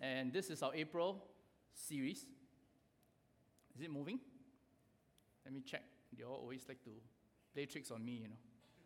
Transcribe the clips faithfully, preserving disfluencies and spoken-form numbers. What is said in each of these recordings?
and this is our April series. Is it moving? Let me check. They all always like to play tricks on me, you know.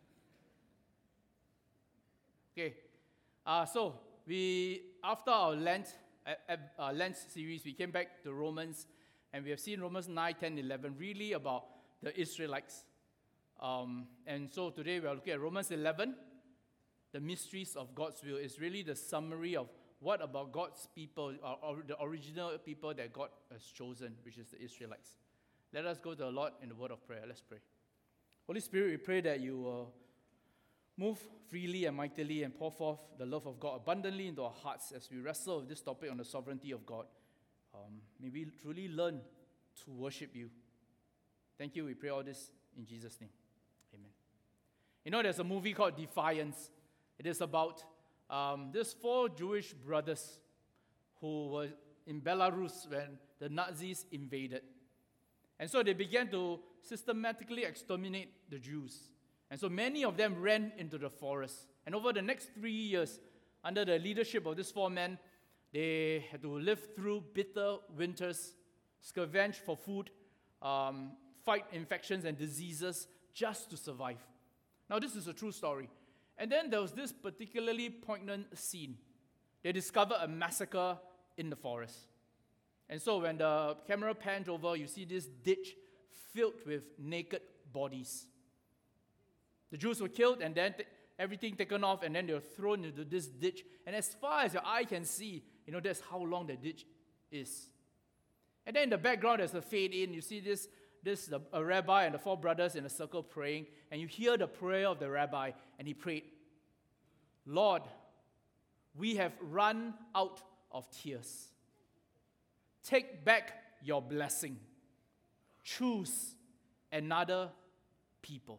Okay, uh, so we after our Lent, uh, uh, Lent series, we came back to Romans, and we have seen Romans nine, ten, eleven, really about the Israelites. Um, and so today we are looking at Romans eleven, the mysteries of God's will. Is really the summary of what about God's people, or, or the original people that God has chosen, which is the Israelites. Let us go to the Lord in the word of prayer. Let's pray. Holy Spirit, we pray that you will move freely and mightily and pour forth the love of God abundantly into our hearts as we wrestle with this topic on the sovereignty of God. Um, may we truly learn to worship you. Thank you. We pray all this in Jesus' name. Amen. You know, there's a movie called Defiance. It is about um, these four Jewish brothers who were in Belarus when the Nazis invaded. And so they began to systematically exterminate the Jews. And so many of them ran into the forest. And over the next three years, under the leadership of these four men, they had to live through bitter winters, scavenge for food, um, fight infections and diseases just to survive. Now, this is a true story. And then there was this particularly poignant scene. They discovered a massacre in the forest. And so when the camera pans over, you see this ditch filled with naked bodies. The Jews were killed, and then t- everything taken off, and then they were thrown into this ditch. And as far as your eye can see, you know, that's how long the ditch is. And then in the background, there's a fade in. You see this, this the, a rabbi and the four brothers in a circle praying, and you hear the prayer of the rabbi, and he prayed, Lord, we have run out of tears. Take back your blessing. Choose another people.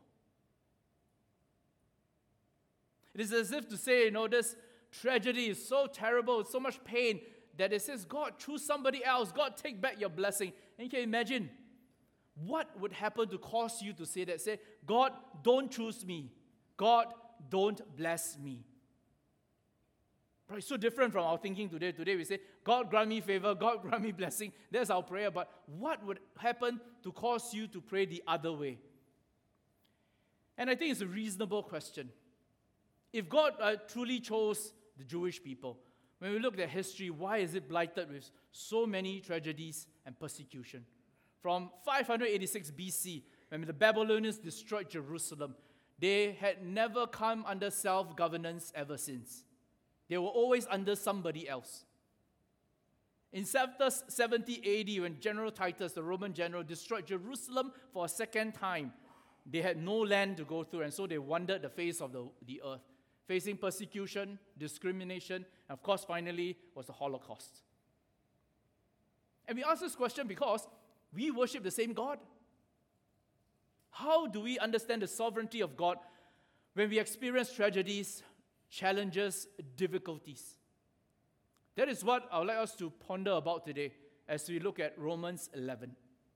It is as if to say, you know, this tragedy is so terrible, so much pain, that it says, God, choose somebody else. God, take back your blessing. And you can imagine what would happen to cause you to say that. Say, God, don't choose me. God, don't bless me. But it's so different from our thinking today. Today we say, God grant me favor, God grant me blessing. That's our prayer. But what would happen to cause you to pray the other way? And I think it's a reasonable question. If God uh, truly chose the Jewish people, when we look at history, why is it blighted with so many tragedies and persecution? From five eighty-six B C, when the Babylonians destroyed Jerusalem, they had never come under self-governance ever since. They were always under somebody else. In seventy A D, when General Titus, the Roman general, destroyed Jerusalem for a second time, they had no land to go through, and so they wandered the face of the, the earth, facing persecution, discrimination, and of course, finally, was the Holocaust. And we ask this question because we worship the same God. How do we understand the sovereignty of God when we experience tragedies, challenges, difficulties? That is what I would like us to ponder about today as we look at Romans eleven.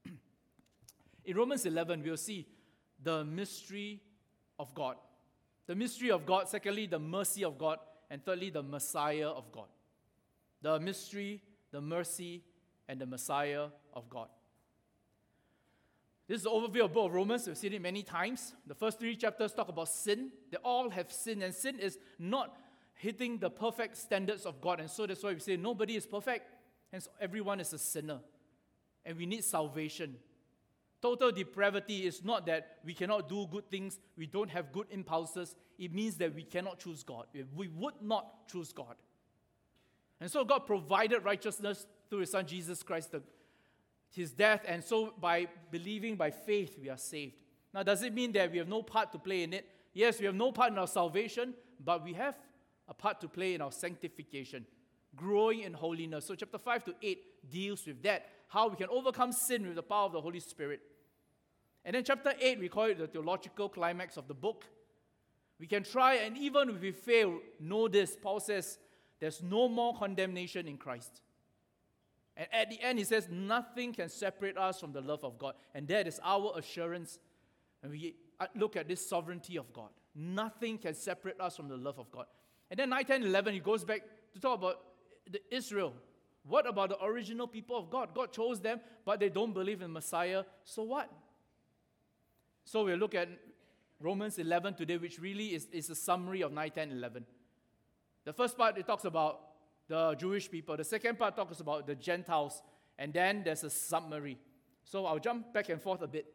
In Romans eleven, we'll see the mystery of God. The mystery of God, secondly, the mercy of God, and thirdly, the Messiah of God. The mystery, the mercy, and the Messiah of God. This is the overview of the book of Romans. We've seen it many times. The first three chapters talk about sin. They all have sin, and sin is not hitting the perfect standards of God. And so that's why we say nobody is perfect, and so everyone is a sinner. And we need salvation. Total depravity is not that we cannot do good things, we don't have good impulses. It means that we cannot choose God. We would not choose God. And so God provided righteousness through His Son Jesus Christ, the, His death, and so by believing by faith we are saved. Now, does it mean that we have no part to play in it? Yes, we have no part in our salvation, but we have a part to play in our sanctification, growing in holiness. So chapter five to eight deals with that, how we can overcome sin with the power of the Holy Spirit. And then chapter eight, we call it the theological climax of the book. We can try, and even if we fail, know this. Paul says, there's no more condemnation in Christ. And at the end, he says, nothing can separate us from the love of God. And that is our assurance. And we look at this sovereignty of God. Nothing can separate us from the love of God. And then nine, ten, eleven, he goes back to talk about the Israel, What about the original people of God? God chose them, but they don't believe in Messiah. So what? So we'll look at Romans eleven today, which really is, is a summary of nine, ten, eleven. The first part, it talks about the Jewish people. The second part talks about the Gentiles. And then there's a summary. So I'll jump back and forth a bit.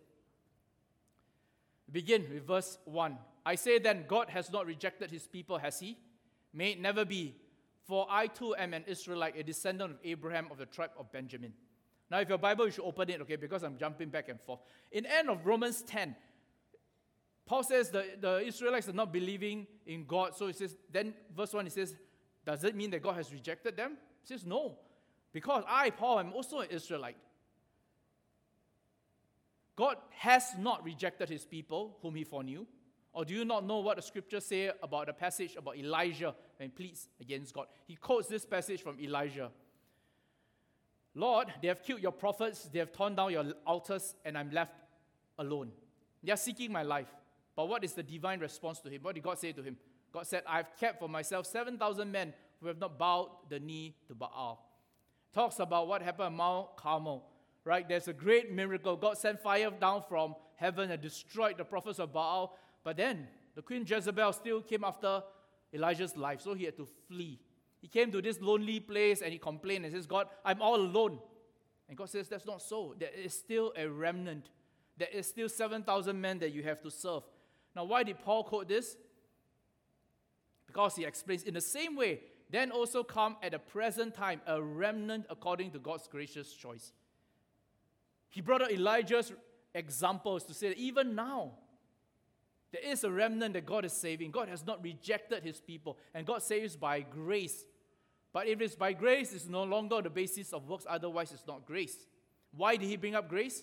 Begin with verse one. I say then, God has not rejected his people, has he? May it never be. For I too am an Israelite, a descendant of Abraham of the tribe of Benjamin. Now, if your Bible, you should open it, okay, because I'm jumping back and forth. In the end of Romans ten, Paul says the, the Israelites are not believing in God. So he says, then verse one, he says, does it mean that God has rejected them? He says, no. Because I, Paul, am also an Israelite. God has not rejected his people whom he foreknew. Or do you not know what the scriptures say about the passage about Elijah when he pleads against God? He quotes this passage from Elijah. Lord, they have killed your prophets, they have torn down your altars, and I'm left alone. They are seeking my life. But what is the divine response to him? What did God say to him? God said, I have kept for myself seven thousand men who have not bowed the knee to Baal. Talks about what happened at Mount Carmel. Right? There's a great miracle. God sent fire down from heaven and destroyed the prophets of Baal. But then, the Queen Jezebel still came after Elijah's life, so he had to flee. He came to this lonely place and he complained and says, God, I'm all alone. And God says, that's not so. There is still a remnant. There is still seven thousand men that you have to serve. Now, why did Paul quote this? Because he explains, in the same way, then also come at the present time a remnant according to God's gracious choice. He brought up Elijah's examples to say that even now, there is a remnant that God is saving. God has not rejected his people, and God saves by grace. But if it's by grace, it's no longer the basis of works, otherwise it's not grace. Why did he bring up grace?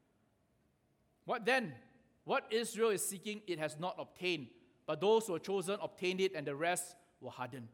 What then? What Israel is seeking, it has not obtained. But those who were chosen obtained it, and the rest were hardened.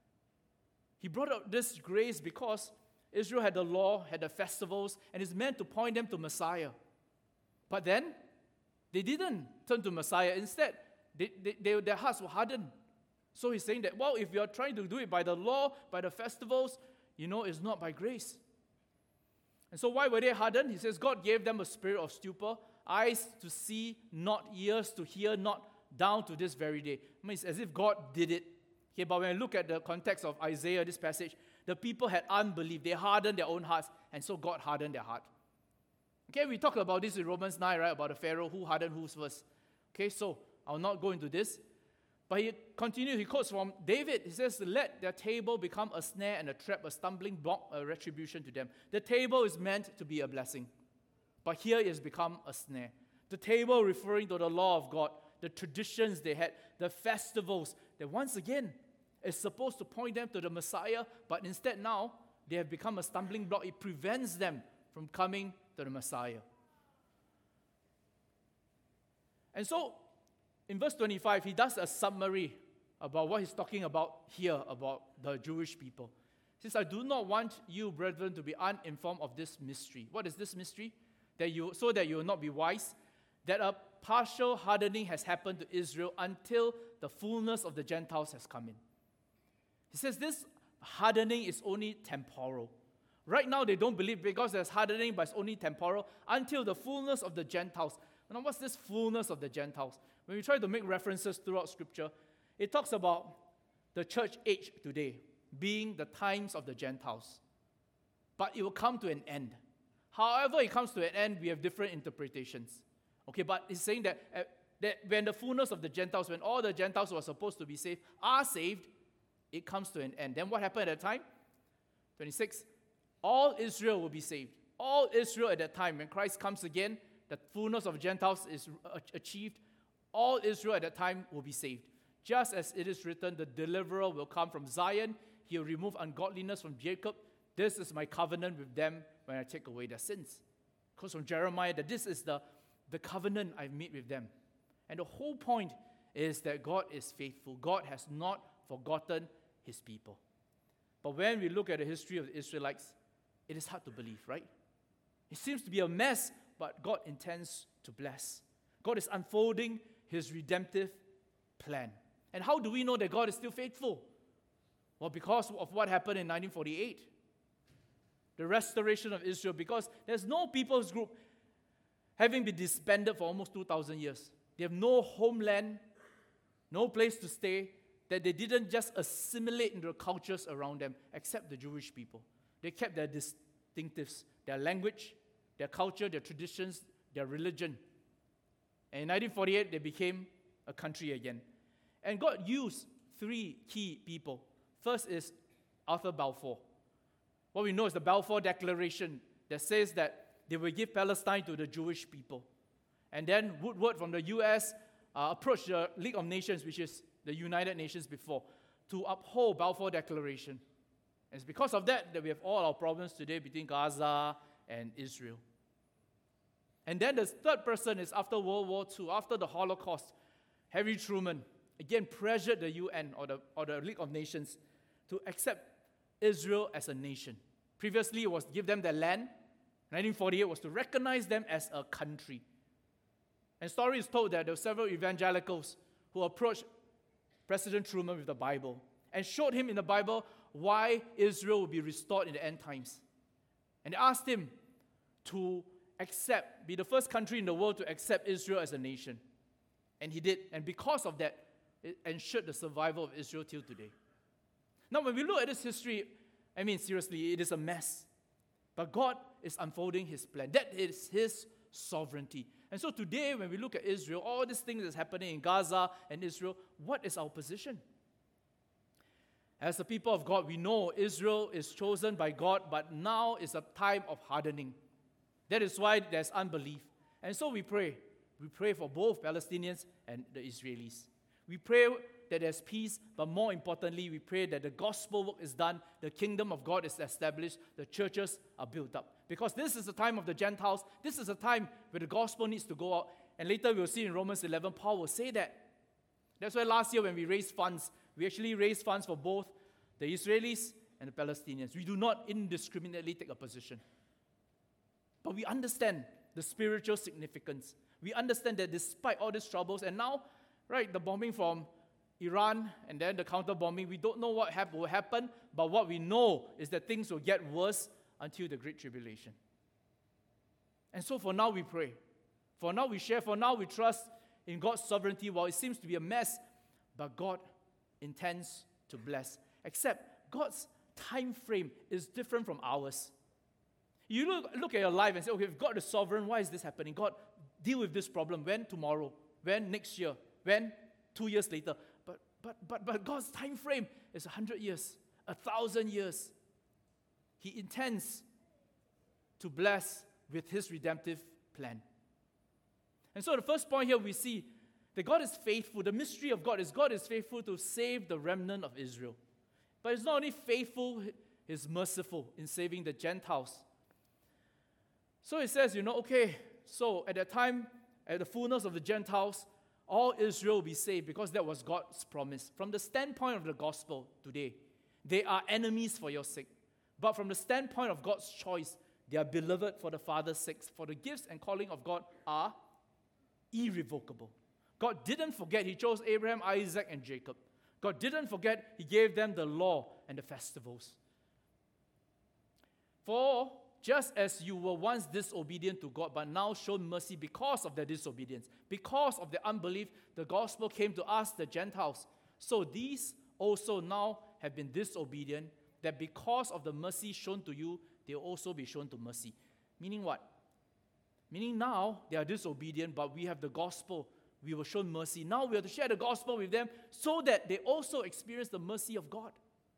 He brought up this grace because Israel had the law, had the festivals, and it's meant to point them to Messiah. But then, they didn't turn to Messiah. Instead, they, they, they, their hearts were hardened. So he's saying that, well, if you're trying to do it by the law, by the festivals, you know, it's not by grace. And so why were they hardened? He says, God gave them a spirit of stupor, eyes to see, not ears to hear, not down to this very day. I mean, it's as if God did it. Okay, but when I look at the context of Isaiah, this passage, the people had unbelief. They hardened their own hearts, and so God hardened their heart. Okay, we talked about this in Romans nine, right, about the Pharaoh, who hardened whose first. Okay, so I'll not go into this. But he continues, he quotes from David. He says, let their table become a snare and a trap, a stumbling block, a retribution to them. The table is meant to be a blessing. But here it has become a snare. The table referring to the law of God, the traditions they had, the festivals, that once again is supposed to point them to the Messiah, but instead now they have become a stumbling block. It prevents them from coming to the Messiah. And so, in verse twenty-five, he does a summary about what he's talking about here, about the Jewish people. He says, I do not want you, brethren, to be uninformed of this mystery. What is this mystery? That you, so that you will not be wise, that a partial hardening has happened to Israel until the fullness of the Gentiles has come in. He says this hardening is only temporal. Right now they don't believe because there's hardening, but it's only temporal until the fullness of the Gentiles. Now what's this fullness of the Gentiles? When we try to make references throughout Scripture, it talks about the church age today being the times of the Gentiles. But it will come to an end. However it comes to an end, we have different interpretations. Okay, but it's saying that, uh, that when the fullness of the Gentiles, when all the Gentiles who are supposed to be saved are saved, it comes to an end. Then what happened at that time? twenty-six, all Israel will be saved. All Israel at that time, when Christ comes again, the fullness of Gentiles is achieved. All Israel at that time will be saved. Just as it is written, the deliverer will come from Zion. He will remove ungodliness from Jacob. This is my covenant with them when I take away their sins. Because from Jeremiah, that this is the, the covenant I've made with them. And the whole point is that God is faithful. God has not forgotten his people. But when we look at the history of the Israelites, it is hard to believe, right? It seems to be a mess, but God intends to bless. God is unfolding his redemptive plan. And how do we know that God is still faithful? Well, because of what happened in nineteen forty-eight. the restoration of Israel, because there's no people's group having been disbanded for almost two thousand years. They have no homeland, no place to stay, that they didn't just assimilate into the cultures around them, except the Jewish people. They kept their distinctives, their language, their culture, their traditions, their religion. And in nineteen forty-eight, they became a country again. And God used three key people. First is Arthur Balfour. What we know is the Balfour Declaration that says that they will give Palestine to the Jewish people. And then Woodward from the U S uh, approached the League of Nations, which is the United Nations before, to uphold Balfour Declaration. And it's because of that that we have all our problems today between Gaza and Israel. And then the third person is after World War Two, after the Holocaust, Harry Truman, again, pressured the U N or the, or the League of Nations to accept Israel as a nation. Previously, it was to give them their land. nineteen forty-eight was to recognize them as a country. And story is told that there were several evangelicals who approached President Truman with the Bible and showed him in the Bible why Israel would be restored in the end times. And they asked him to accept, be the first country in the world to accept Israel as a nation. And he did. And because of that, it ensured the survival of Israel till today. Now, when we look at this history, I mean, seriously, it is a mess. But God is unfolding His plan. That is His sovereignty. And so today, when we look at Israel, all these things that's happening in Gaza and Israel, what is our position? As the people of God, we know Israel is chosen by God, but now is a time of hardening. That is why there's unbelief. And so we pray. We pray for both Palestinians and the Israelis. We pray that there's peace, but more importantly, we pray that the gospel work is done, the kingdom of God is established, the churches are built up. Because this is the time of the Gentiles. This is a time where the gospel needs to go out. And later we'll see in Romans eleven, Paul will say that. That's why last year when we raised funds, we actually raised funds for both the Israelis and the Palestinians. We do not indiscriminately take a position. But we understand the spiritual significance. We understand that despite all these troubles, and now, right, the bombing from Iran and then the counter-bombing, we don't know what hap- will happen, but what we know is that things will get worse until the Great Tribulation. And so for now we pray. For now we share. For now we trust in God's sovereignty while it seems to be a mess, but God intends to bless. Except God's time frame is different from ours. You look, look at your life and say, okay, if God is sovereign, why is this happening? God, deal with this problem. When? Tomorrow. When? Next year. When? Two years later. But but but but God's time frame is a hundred years, a thousand years. He intends to bless with His redemptive plan. And so the first point here we see that God is faithful. The mystery of God is God is faithful to save the remnant of Israel. But it's not only faithful, He's merciful in saving the Gentiles. So it says, you know, okay, so at that time, at the fullness of the Gentiles, all Israel will be saved because that was God's promise. From the standpoint of the gospel today, they are enemies for your sake. But from the standpoint of God's choice, they are beloved for the Father's sake. For the gifts and calling of God are irrevocable. God didn't forget He chose Abraham, Isaac, and Jacob. God didn't forget He gave them the law and the festivals. For just as you were once disobedient to God, but now shown mercy because of their disobedience, because of their unbelief, the gospel came to us, the Gentiles. So these also now have been disobedient, that because of the mercy shown to you, they will also be shown to mercy. Meaning what? Meaning now they are disobedient, but we have the gospel. We were shown mercy. Now we have to share the gospel with them so that they also experience the mercy of God.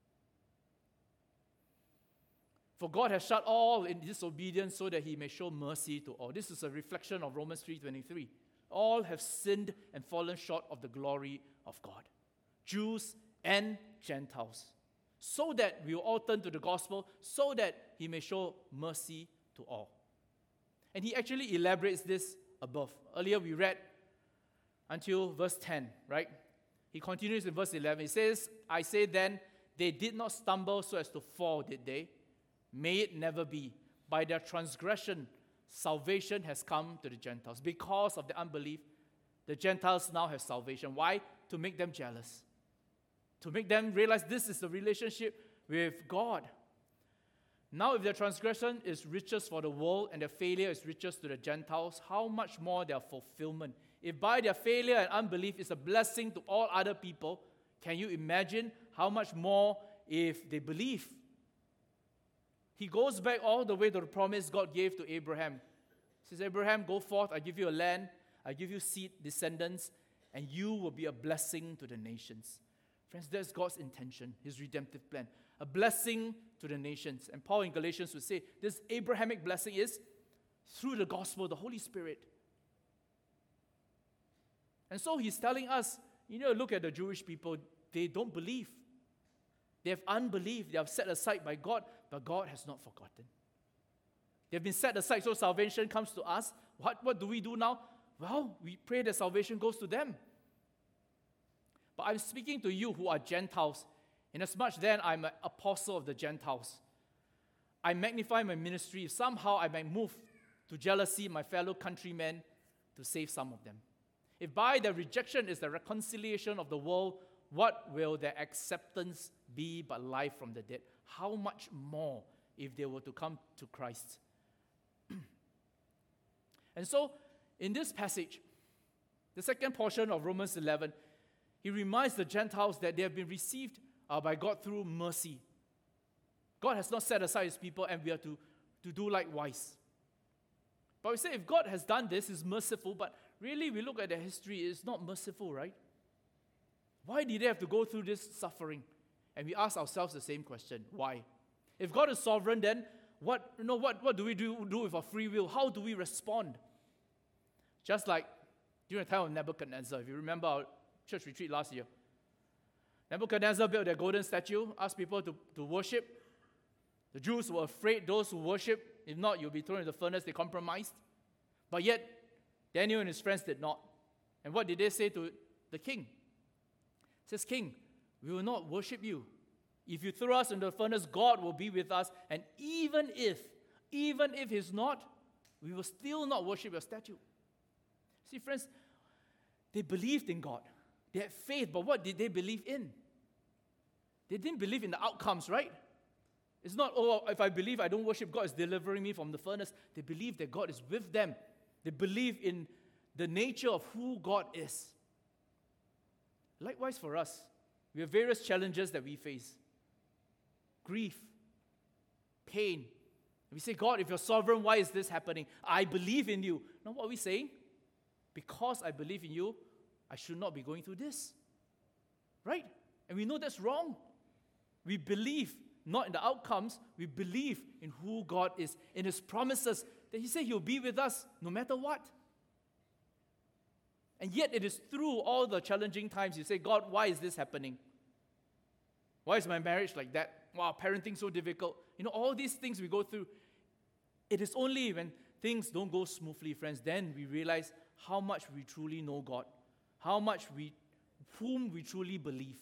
For God has shut all in disobedience so that He may show mercy to all. This is a reflection of Romans three twenty-three. All have sinned and fallen short of the glory of God. Jews and Gentiles. So that we will all turn to the gospel, so that He may show mercy to all. And He actually elaborates this above. Earlier we read until verse ten, right? He continues in verse eleven. He says, I say then, they did not stumble so as to fall, did they? May it never be. By their transgression, salvation has come to the Gentiles. Because of the unbelief, the Gentiles now have salvation. Why? To make them jealous. To make them realize this is the relationship with God. Now if their transgression is riches for the world and their failure is riches to the Gentiles, how much more their fulfillment? If by their failure and unbelief is a blessing to all other people, can you imagine how much more if they believe? He goes back all the way to the promise God gave to Abraham. He says, Abraham, go forth, I give you a land, I give you seed, descendants, and you will be a blessing to the nations. Friends, that's God's intention, His redemptive plan. A blessing to the nations. And Paul in Galatians would say, this Abrahamic blessing is through the gospel, the Holy Spirit. And so he's telling us, you know, look at the Jewish people, they don't believe. They have unbelief. They are set aside by God, but God has not forgotten. They've been set aside, so salvation comes to us. What, what do we do now? Well, we pray that salvation goes to them. But I'm speaking to you who are Gentiles. Inasmuch then I'm an apostle of the Gentiles. I magnify my ministry. If somehow I might move to jealousy my fellow countrymen to save some of them. If by their rejection is the reconciliation of the world, what will their acceptance be but life from the dead? How much more if they were to come to Christ? And so, in this passage, the second portion of Romans eleven, he reminds the Gentiles that they have been received uh, by God through mercy. God has not set aside His people, and we are to, to do likewise. But we say, if God has done this, He's merciful, but really, we look at the history, it's not merciful, right? Why did they have to go through this suffering? And we ask ourselves the same question, why? If God is sovereign, then what, you know, what, what do we do, do with our free will? How do we respond? Just like during the time of Nebuchadnezzar, if you remember our church retreat last year. Nebuchadnezzar built their golden statue, asked people to, to worship. The Jews were afraid those who worship, if not, you'll be thrown in the furnace. They compromised. But yet, Daniel and his friends did not. And what did they say to the king? He says, King, we will not worship you. If you throw us into the furnace, God will be with us. And even if, even if He's not, we will still not worship your statue. See, friends, they believed in God. They had faith, but what did they believe in? They didn't believe in the outcomes, right? It's not, oh, if I believe I don't worship, God is delivering me from the furnace. They believe that God is with them. They believe in the nature of who God is. Likewise for us, we have various challenges that we face. Grief, pain. And we say, God, if you're sovereign, why is this happening? I believe in you. Now what are we saying? Because I believe in you, I should not be going through this. Right? And we know that's wrong. We believe not in the outcomes, we believe in who God is, in His promises, that He said He'll be with us no matter what. And yet it is through all the challenging times you say, God, why is this happening? Why is my marriage like that? Wow, parenting so difficult. You know, all these things we go through. It is only when things don't go smoothly, friends, then we realize how much we truly know God, how much we, whom we truly believe.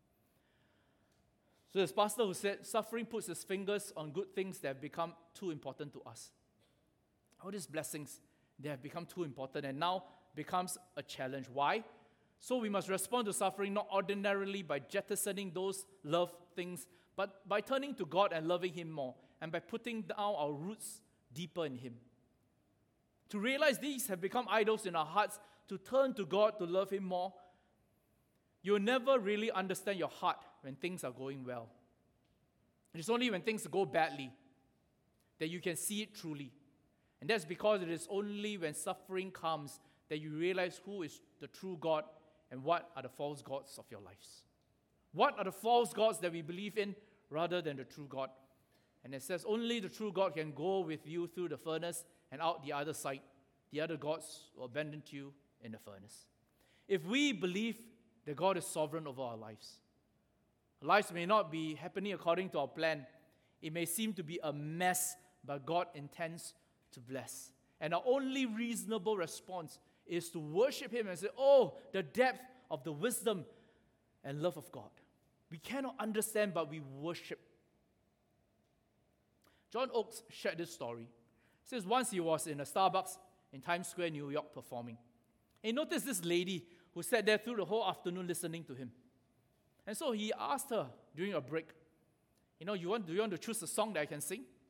So there's a pastor who said, suffering puts his fingers on good things that have become too important to us. All these blessings, they have become too important and now becomes a challenge. Why? So we must respond to suffering not ordinarily by jettisoning those loved things, but by turning to God and loving Him more, and by putting down our roots deeper in Him. To realize these have become idols in our hearts, to turn to God, to love Him more, you'll never really understand your heart when things are going well. It is only when things go badly that you can see it truly. And that's because it is only when suffering comes that you realize who is the true God and what are the false gods of your lives. What are the false gods that we believe in rather than the true God? And it says only the true God can go with you through the furnace and out the other side. The other gods will abandon you in the furnace. If we believe that God is sovereign over our lives, our lives may not be happening according to our plan. It may seem to be a mess, but God intends to bless. And our only reasonable response is to worship Him and say, oh, the depth of the wisdom and love of God. We cannot understand, but we worship. John Oakes shared this story. He says once he was in a Starbucks in Times Square, New York, performing. And he noticed this lady who sat there through the whole afternoon listening to him. And so he asked her during a break, you know, you want, do you want to choose a song that I can sing?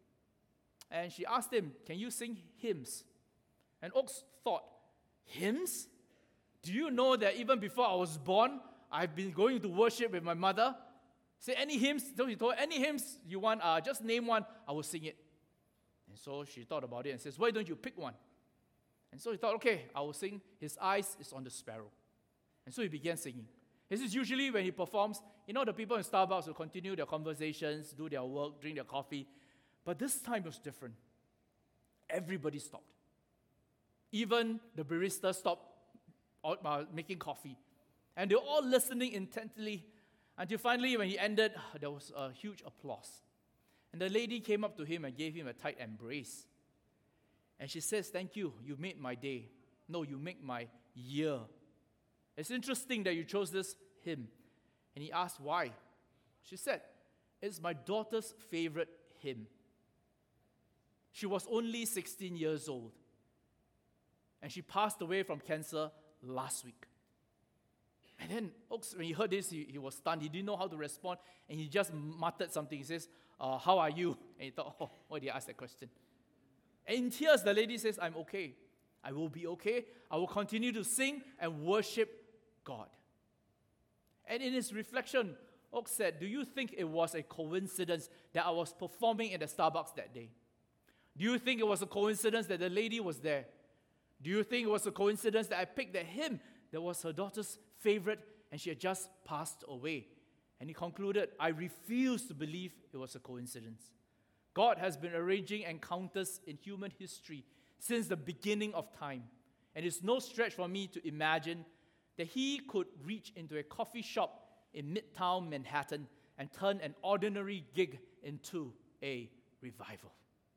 and she asked him, can you sing hymns? And Oakes thought, hymns? Do you know that even before I was born, I've been going to worship with my mother? Say, any hymns? So he told her, any hymns you want, uh, just name one, I will sing it. And so she thought about it and says, why don't you pick one? And so he thought, okay, I will sing His Eyes is on the Sparrow. And so he began singing. This is usually when he performs, you know, the people in Starbucks will continue their conversations, do their work, drink their coffee. But this time was different. Everybody stopped. Even the barista stopped uh, making coffee. And they were all listening intently until finally when he ended, there was a huge applause. And the lady came up to him and gave him a tight embrace. And she says, thank you, you made my day. No, you make my year. It's interesting that you chose this hymn. And he asked why. She said, it's my daughter's favorite hymn. She was only sixteen years old. And she passed away from cancer last week. And then, Oakes, when he heard this, he, he was stunned. He didn't know how to respond. And he just muttered something. He says, uh, how are you? And he thought, oh, why did I ask that question? And in tears, the lady says, I'm okay. I will be okay. I will continue to sing and worship God. And in his reflection, Oakes said, do you think it was a coincidence that I was performing in the Starbucks that day? Do you think it was a coincidence that the lady was there? Do you think it was a coincidence that I picked that hymn that was her daughter's favorite and she had just passed away? And he concluded, I refuse to believe it was a coincidence. God has been arranging encounters in human history since the beginning of time. And it's no stretch for me to imagine that he could reach into a coffee shop in Midtown Manhattan and turn an ordinary gig into a revival.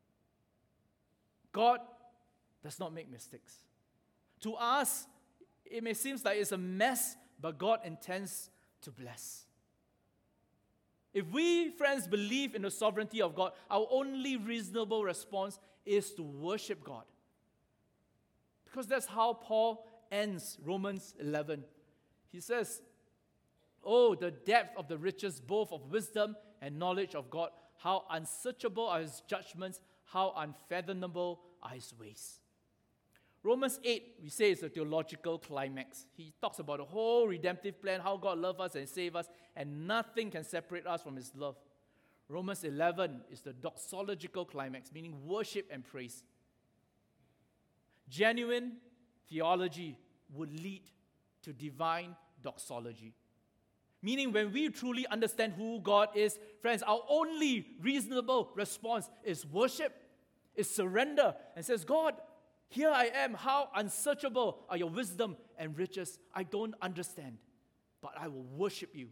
God does not make mistakes. To us, it may seem like it's a mess, but God intends to bless. If we, friends, believe in the sovereignty of God, our only reasonable response is to worship God. Because that's how Paul ends Romans eleven. He says, oh, the depth of the riches both of wisdom and knowledge of God. How unsearchable are his judgments, how unfathomable are his ways. Romans eight, we say, is a theological climax. He talks about the whole redemptive plan, how God loves us and saves us, and nothing can separate us from his love. Romans eleven is the doxological climax, meaning worship and praise. Genuine theology would lead to divine doxology. Meaning when we truly understand who God is, friends, our only reasonable response is worship, is surrender, and says, God, here I am. How unsearchable are your wisdom and riches. I don't understand, but I will worship you.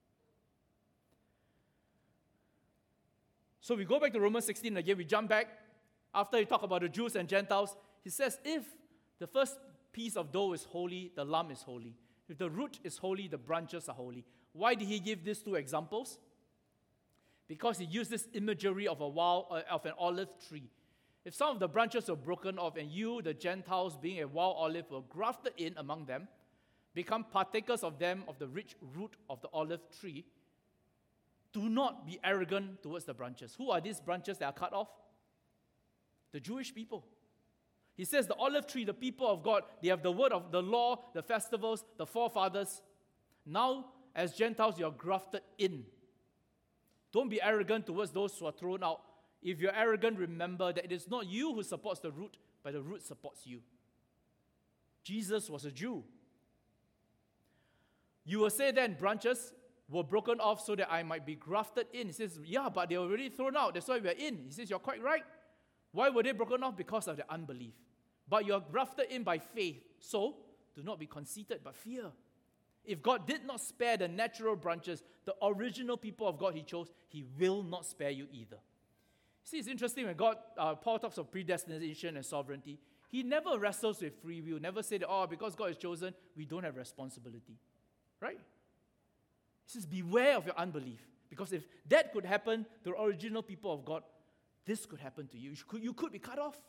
So we go back to Romans sixteen again. We jump back. After he talked about the Jews and Gentiles, he says, if the first piece of dough is holy, the lump is holy. If the root is holy, the branches are holy. Why did he give these two examples? Because he used this imagery of a wild, uh, of an olive tree. If some of the branches were broken off and you, the Gentiles, being a wild olive, were grafted in among them, become partakers of them, of the rich root of the olive tree, do not be arrogant towards the branches. Who are these branches that are cut off? The Jewish people. He says the olive tree, the people of God, they have the word of the law, the festivals, the forefathers. Now, as Gentiles, you are grafted in. Don't be arrogant towards those who are thrown out. If you're arrogant, remember that it is not you who supports the root, but the root supports you. Jesus was a Jew. You will say then, branches were broken off so that I might be grafted in. He says, yeah, but they were already thrown out. That's why we're in. He says, you're quite right. Why were they broken off? Because of their unbelief. But you're grafted in by faith. So, do not be conceited, but fear. If God did not spare the natural branches, the original people of God he chose, he will not spare you either. See, it's interesting when God, uh, Paul talks of predestination and sovereignty. He never wrestles with free will, never say that, oh, because God is chosen, we don't have responsibility. Right? He says, beware of your unbelief. Because if that could happen to the original people of God, this could happen to you. You could, you could be cut off.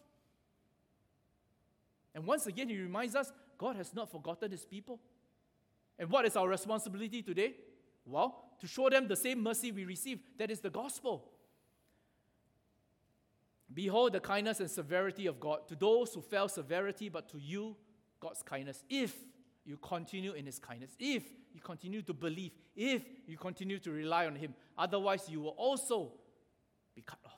And once again, he reminds us, God has not forgotten his people. And what is our responsibility today? Well, to show them the same mercy we receive. That is the gospel. Behold the kindness and severity of God. To those who fell severity, but to you, God's kindness. If you continue in His kindness, if you continue to believe, if you continue to rely on Him, otherwise you will also be cut off.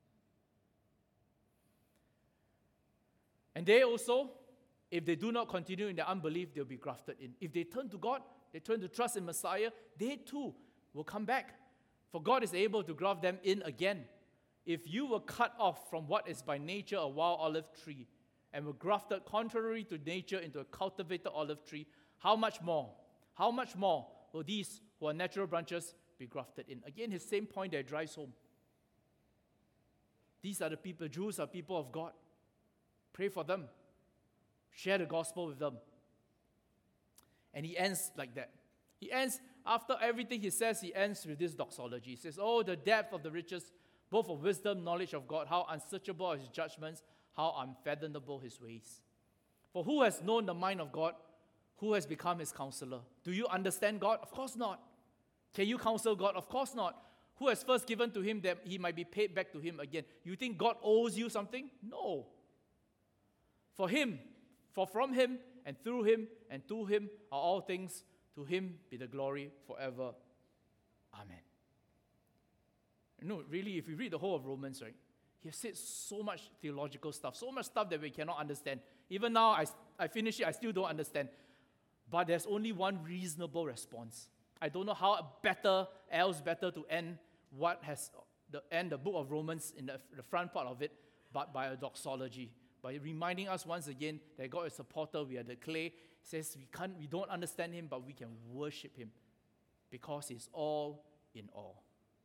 And they also, if they do not continue in their unbelief, they'll be grafted in. If they turn to God, they turn to trust in Messiah, they too will come back. For God is able to graft them in again. If you were cut off from what is by nature a wild olive tree, and were grafted contrary to nature into a cultivated olive tree, how much more, how much more will these who are natural branches be grafted in? Again, his same point that drives home. These are the people, Jews are people of God. Pray for them. Share the gospel with them. And he ends like that. He ends, after everything he says, he ends with this doxology. He says, oh, the depth of the riches, both of wisdom, knowledge of God, how unsearchable are his judgments, how unfathomable his ways. For who has known the mind of God? Who has become his counselor? Do you understand God? Of course not. Can you counsel God? Of course not. Who has first given to him that he might be paid back to him again? You think God owes you something? No. For him, for from him and through him and to him are all things. To him be the glory forever. Amen. No, really, if you read the whole of Romans, right, he has said so much theological stuff, so much stuff that we cannot understand. Even now, I, I finish it, I still don't understand. But there's only one reasonable response. I don't know how better, else better to end what has, the end the book of Romans in the, the front part of it, but by a doxology, by reminding us once again that God is a potter, we are the clay. He says we can't, we don't understand him, but we can worship him because he's all in all.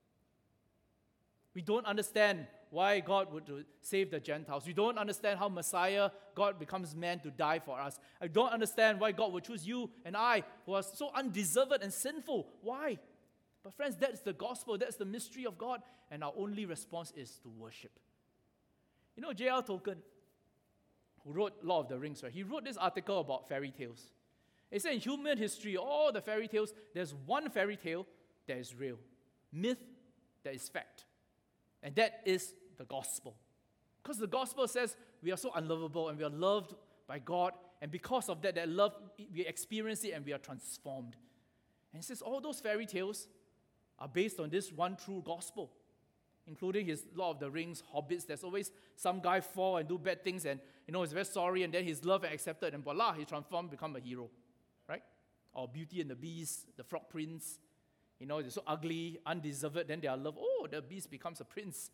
We don't understand why God would save the Gentiles. We don't understand how Messiah, God becomes man to die for us. I don't understand why God would choose you and I, who are so undeserved and sinful. Why? But friends, that's the gospel. That's the mystery of God. And our only response is to worship. You know, J R Tolkien, who wrote Lord of the Rings, right? He wrote this article about fairy tales. He said in human history, all the fairy tales, there's one fairy tale that is real. Myth that is fact. And that is the gospel. Because the gospel says we are so unlovable and we are loved by God. And because of that, that love, we experience it and we are transformed. And he says all those fairy tales are based on this one true gospel, including his Lord of the Rings, Hobbits. There's always some guy fall and do bad things and, you know, he's very sorry and then he's loved and accepted and voila, he transformed, become a hero, right? Or Beauty and the Beast, the Frog Prince. You know, they're so ugly, undeserved, then they are loved. Oh, the beast becomes a prince.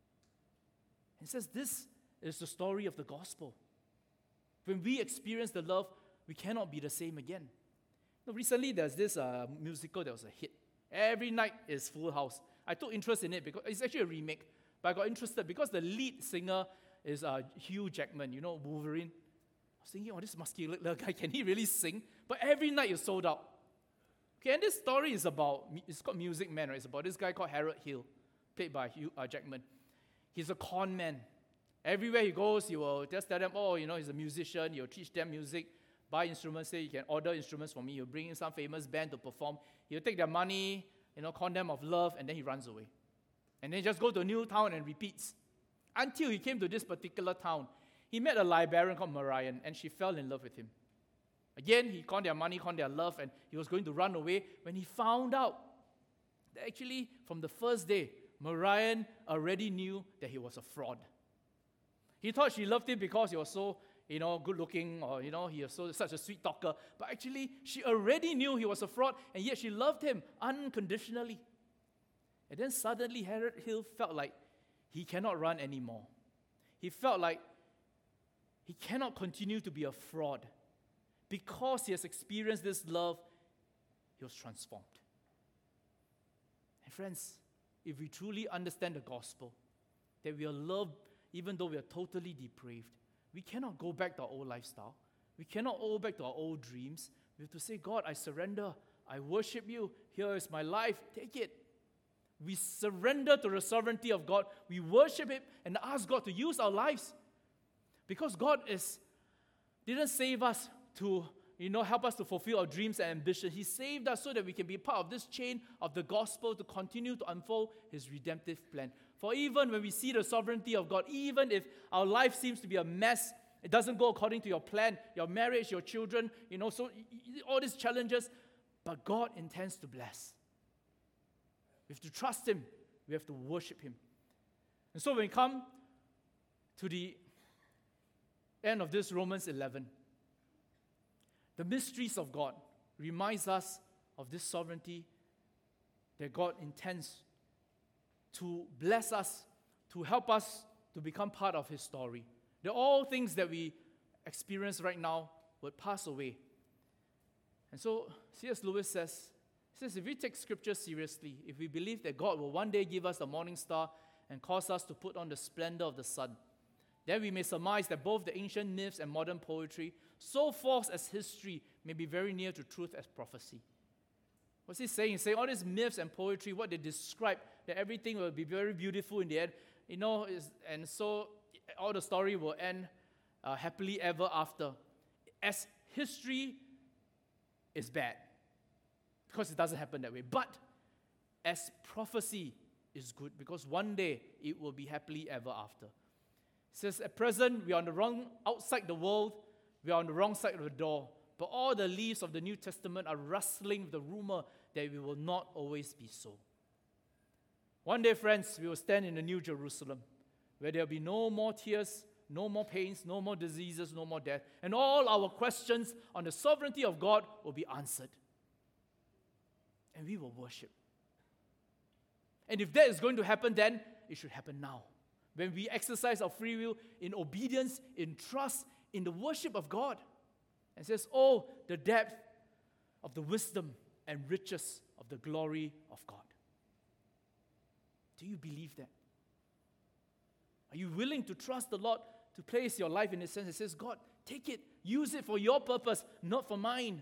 He says this is the story of the gospel. When we experience the love, we cannot be the same again. You know, recently, there's this uh, musical that was a hit. Every night is Full House. I took interest in it because it's actually a remake, but I got interested because the lead singer is uh, Hugh Jackman, you know, Wolverine. I was thinking, oh, this muscular guy, can he really sing? But every night is sold out. Okay, and this story is about, it's called Music Man, right? It's about this guy called Harold Hill, played by Hugh uh, Jackman. He's a con man. Everywhere he goes, he will just tell them, oh, you know, he's a musician. He'll teach them music, buy instruments, say you can order instruments for me. He'll bring in some famous band to perform. He'll take their money, you know, con them of love, and then he runs away. And then just go to a new town and repeats. Until he came to this particular town. He met a librarian called Marian, and she fell in love with him. Again, he conned their money, conned their love, and he was going to run away when he found out that actually, from the first day, Marian already knew that he was a fraud. He thought she loved him because he was so, you know, good-looking, or, you know, he was so such a sweet talker. But actually, she already knew he was a fraud, and yet she loved him unconditionally. And then suddenly, Harold Hill felt like he cannot run anymore. He felt like he cannot continue to be a fraud. Because he has experienced this love, he was transformed. And friends, if we truly understand the gospel, that we are loved even though we are totally depraved, we cannot go back to our old lifestyle. We cannot go back to our old dreams. We have to say, God, I surrender. I worship you. Here is my life. Take it. We surrender to the sovereignty of God. We worship him and ask God to use our lives. Because God is didn't save us to, you know, help us to fulfill our dreams and ambitions. He saved us so that we can be part of this chain of the gospel to continue to unfold his redemptive plan. For even when we see the sovereignty of God, even if our life seems to be a mess, it doesn't go according to your plan, your marriage, your children, you know, so all these challenges, but God intends to bless. We have to trust Him. We have to worship Him. And so when we come to the end of this Romans eleven, the mysteries of God reminds us of this sovereignty that God intends to bless us, to help us to become part of His story. That all things that we experience right now would pass away. And so C S Lewis says, he says, if we take Scripture seriously, if we believe that God will one day give us the morning star and cause us to put on the splendor of the sun, then we may surmise that both the ancient myths and modern poetry, so false as history, may be very near to truth as prophecy. What's he saying? He's saying all these myths and poetry, what they describe, that everything will be very beautiful in the end, you know, is, and so all the story will end uh, happily ever after. As history is bad, because it doesn't happen that way. But as prophecy is good, because one day it will be happily ever after. It says, at present, we are on the wrong, outside the world, we are on the wrong side of the door. But all the leaves of the New Testament are rustling with the rumor that we will not always be so. One day, friends, we will stand in the New Jerusalem, where there will be no more tears, no more pains, no more diseases, no more death, and all our questions on the sovereignty of God will be answered. And we will worship. And if that is going to happen, then it should happen now. When we exercise our free will in obedience, in trust, in the worship of God. And says, oh, the depth of the wisdom and riches of the glory of God. Do you believe that? Are you willing to trust the Lord to place your life in His hands? It says, God, take it, use it for your purpose, not for mine.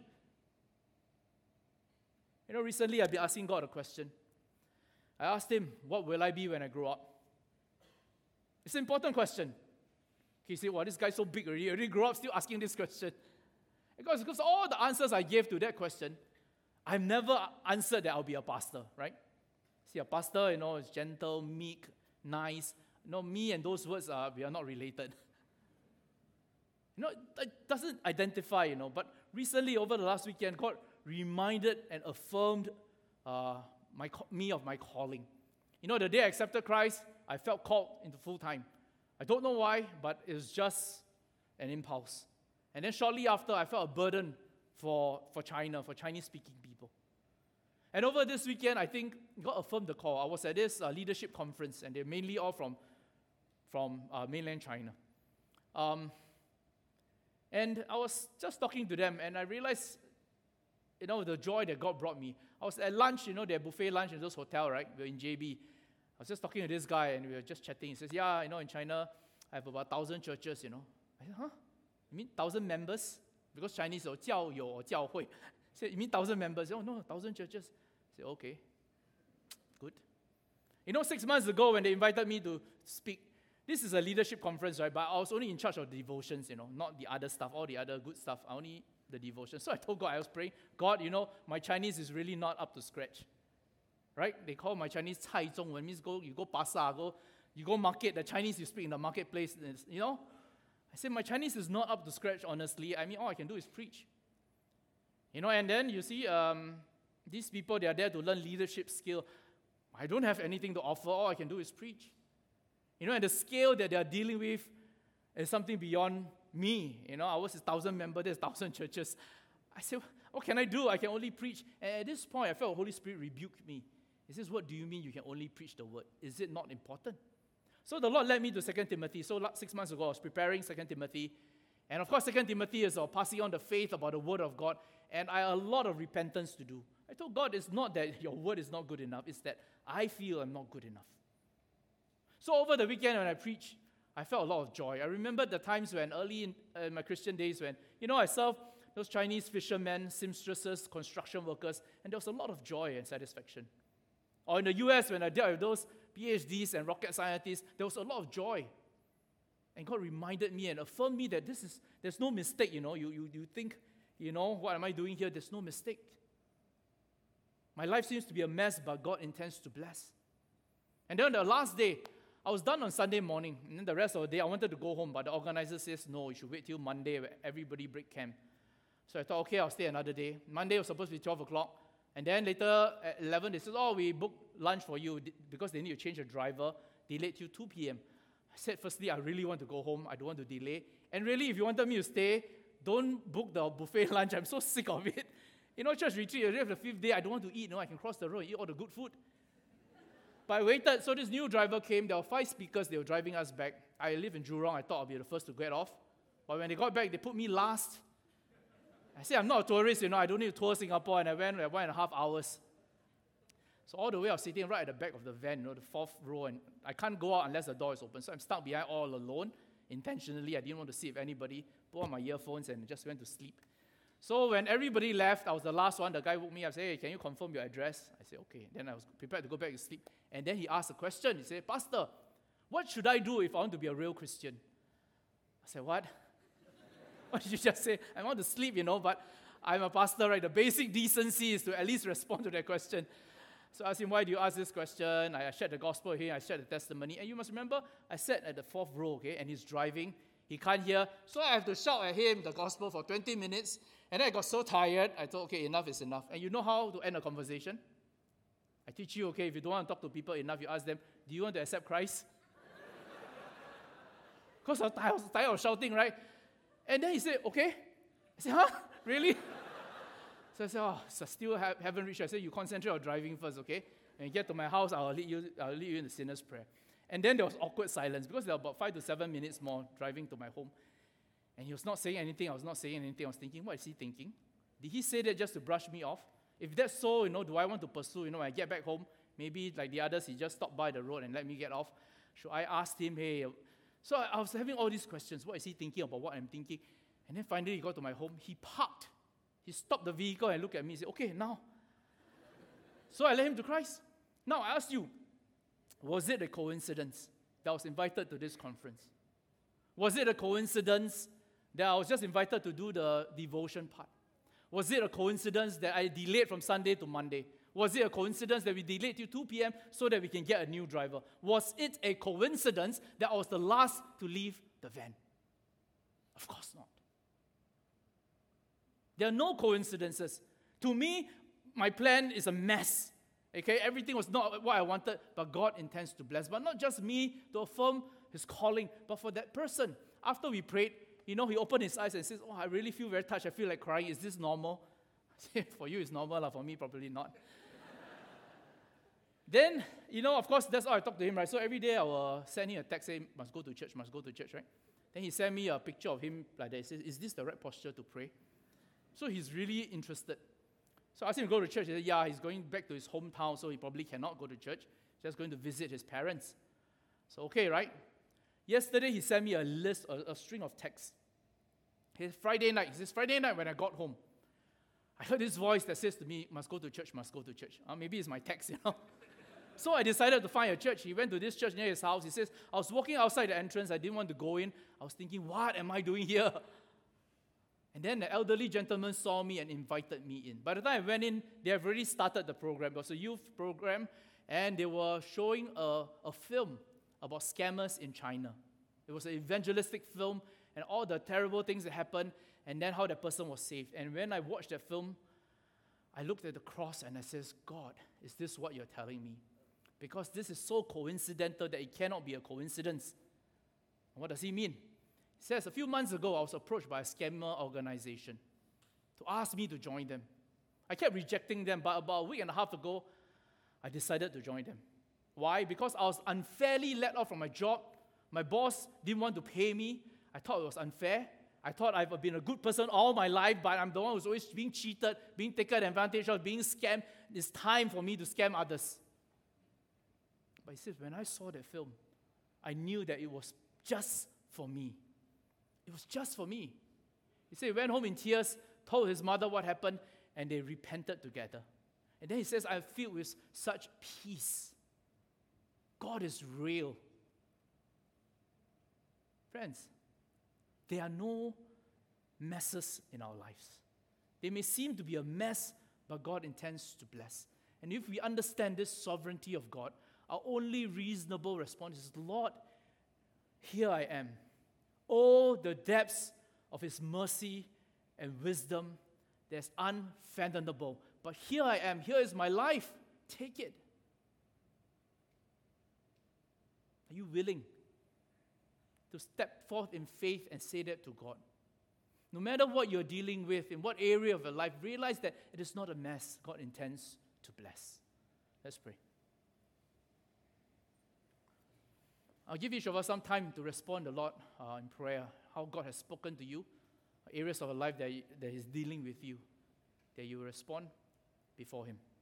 You know, recently I've been asking God a question. I asked Him, what will I be when I grow up? It's an important question. You say, well, this guy's so big already, already grew up still asking this question. Because, because all the answers I gave to that question, I've never answered that I'll be a pastor, right? See, a pastor, you know, is gentle, meek, nice. You know, me and those words, are we are not related. You know, it doesn't identify, you know. But recently, over the last weekend, God reminded and affirmed uh, my me of my calling. You know, the day I accepted Christ, I felt called into full-time. I don't know why, but it was just an impulse. And then shortly after, I felt a burden for, for China, for Chinese-speaking people. And over this weekend, I think God affirmed the call. I was at this uh, leadership conference, and they're mainly all from, from uh, mainland China. Um, and I was just talking to them, and I realized, you know, the joy that God brought me. I was at lunch, you know, their buffet lunch in those hotel, right? We were in J B. I was just talking to this guy, and we were just chatting. He says, yeah, you know, in China, I have about a thousand churches, you know. I said, huh? You mean thousand members? Because Chinese are 教友 or 教会. He said, you mean thousand members? Oh, no, thousand churches. I said, okay, good. You know, six months ago when they invited me to speak, this is a leadership conference, right? But I was only in charge of the devotions, you know, not the other stuff, all the other good stuff. I only the devotion. So I told God, I was praying, God, you know, my Chinese is really not up to scratch. Right? They call my Chinese Cai Zhongwen, means go, you go pasar, go, you go market, the Chinese you speak in the marketplace, you know. I said, my Chinese is not up to scratch, honestly. I mean, all I can do is preach. You know, and then you see, um, these people, they are there to learn leadership skill. I don't have anything to offer. All I can do is preach. You know, and the scale that they are dealing with is something beyond me. You know, ours is thousand members, there's thousand churches. I said, what can I do? I can only preach. And at this point, I felt the Holy Spirit rebuke me. He says, what do you mean you can only preach the word? Is it not important? So the Lord led me to Second Timothy. So six months ago, I was preparing Second Timothy. And of course, Second Timothy is about passing on the faith about the word of God. And I have a lot of repentance to do. I told God, it's not that your word is not good enough. It's that I feel I'm not good enough. So over the weekend when I preached, I felt a lot of joy. I remember the times when early in, uh, in my Christian days when, you know, I served those Chinese fishermen, seamstresses, construction workers, and there was a lot of joy and satisfaction. Or in the U S, when I dealt with those P H Ds and rocket scientists, there was a lot of joy. And God reminded me and affirmed me that this is there's no mistake, you know. You, you, you think, you know, what am I doing here? There's no mistake. My life seems to be a mess, but God intends to bless. And then the last day, I was done on Sunday morning, and then the rest of the day, I wanted to go home, but the organizer says, no, you should wait till Monday where everybody break camp. So I thought, okay, I'll stay another day. Monday was supposed to be twelve o'clock, and then later at eleven, they said, oh, we booked lunch for you because they need to change the driver, delayed till two p.m. I said, firstly, I really want to go home. I don't want to delay. And really, if you wanted me to stay, don't book the buffet lunch. I'm so sick of it. You know, church retreat, already the fifth day, I don't want to eat. No, I can cross the road and eat all the good food. But I waited, so this new driver came. There were five speakers. They were driving us back. I live in Jurong. I thought I'd be the first to get off. But when they got back, they put me last. I said, I'm not a tourist, you know. I don't need to tour Singapore. And I went at one and a half hours. So all the way I was sitting right at the back of the van, you know, the fourth row. And I can't go out unless the door is open. So I'm stuck behind all alone. Intentionally, I didn't want to see if anybody. Put on my earphones and just went to sleep. So when everybody left, I was the last one. The guy woke me up and said, hey, can you confirm your address? I said, okay. Then I was prepared to go back to sleep. And then he asked a question. He said, Pastor, what should I do if I want to be a real Christian? I said, what? What did you just say? I want to sleep, you know, but I'm a pastor, right? The basic decency is to at least respond to that question. So I asked him, why do you ask this question? I shared the gospel here. I shared the testimony. And you must remember, I sat at the fourth row, okay, and he's driving. He can't hear. So I have to shout at him the gospel for twenty minutes. And then I got so tired, I thought, okay, enough is enough. And you know how to end a conversation? I teach you, okay, if you don't want to talk to people enough, you ask them, do you want to accept Christ? Because I was tired of shouting, right? And then he said, okay. I said, huh? Really? So I said, oh, so still ha- haven't reached. I said, you concentrate on driving first, okay? When you get to my house, I'll lead you, I'll lead you in the sinner's prayer. And then there was awkward silence because there were about five to seven minutes more driving to my home. And he was not saying anything. I was not saying anything. I was thinking, what is he thinking? Did he say that just to brush me off? If that's so, you know, do I want to pursue? You know, when I get back home, maybe like the others, he just stopped by the road and let me get off. Should I ask him, hey? So I was having all these questions. What is he thinking about what I'm thinking? And then finally he got to my home. He parked. He stopped the vehicle and looked at me and said, okay, now. So I led him to Christ. Now I ask you, was it a coincidence that I was invited to this conference? Was it a coincidence that I was just invited to do the devotion part? Was it a coincidence that I delayed from Sunday to Monday? Was it a coincidence that we delayed till two p.m. so that we can get a new driver? Was it a coincidence that I was the last to leave the van? Of course not. There are no coincidences. To me, my plan is a mess. Okay, everything was not what I wanted, but God intends to bless. But not just me to affirm His calling, but for that person. After we prayed, you know, he opened his eyes and says, oh, I really feel very touched. I feel like crying. Is this normal? I said, for you, it's normal. For me, probably not. Then, you know, of course, that's how I talk to him, right? So every day I will send him a text saying, must go to church, must go to church, right? Then he sent me a picture of him like that. He says, is this the right posture to pray? So he's really interested. So I asked him to go to church. He said, yeah, he's going back to his hometown, so he probably cannot go to church. He's just going to visit his parents. So, okay, right? Yesterday, he sent me a list, a, a string of texts. His Friday night, he says, Friday night when I got home, I heard this voice that says to me, must go to church, must go to church. Uh, maybe it's my text, you know. So I decided to find a church. He went to this church near his house. He says, I was walking outside the entrance. I didn't want to go in. I was thinking, what am I doing here? And then the elderly gentleman saw me and invited me in. By the time I went in, they have already started the program. It was a youth program, and they were showing a, a film about scammers in China. It was an evangelistic film, and all the terrible things that happened, and then how that person was saved. And when I watched that film, I looked at the cross and I says, God, is this what you're telling me? Because this is so coincidental that it cannot be a coincidence. And what does he mean? He says, a few months ago, I was approached by a scammer organization to ask me to join them. I kept rejecting them, but about a week and a half ago, I decided to join them. Why? Because I was unfairly let off from my job. My boss didn't want to pay me. I thought it was unfair. I thought I've been a good person all my life, but I'm the one who's always being cheated, being taken advantage of, being scammed. It's time for me to scam others. But he says, when I saw that film, I knew that it was just for me. It was just for me. He said he went home in tears, told his mother what happened, and they repented together. And then he says, I feel with such peace. God is real. Friends, there are no messes in our lives. They may seem to be a mess, but God intends to bless. And if we understand this sovereignty of God, our only reasonable response is, Lord, here I am. Oh, the depths of His mercy and wisdom that's unfathomable. But here I am. Here is my life. Take it. Are you willing to step forth in faith and say that to God? No matter what you're dealing with, in what area of your life, realize that it is not a mess God intends to bless. Let's pray. I'll give each of us some time to respond a lot uh, in prayer, how God has spoken to you, areas of your life that, that He's dealing with you, that you respond before Him.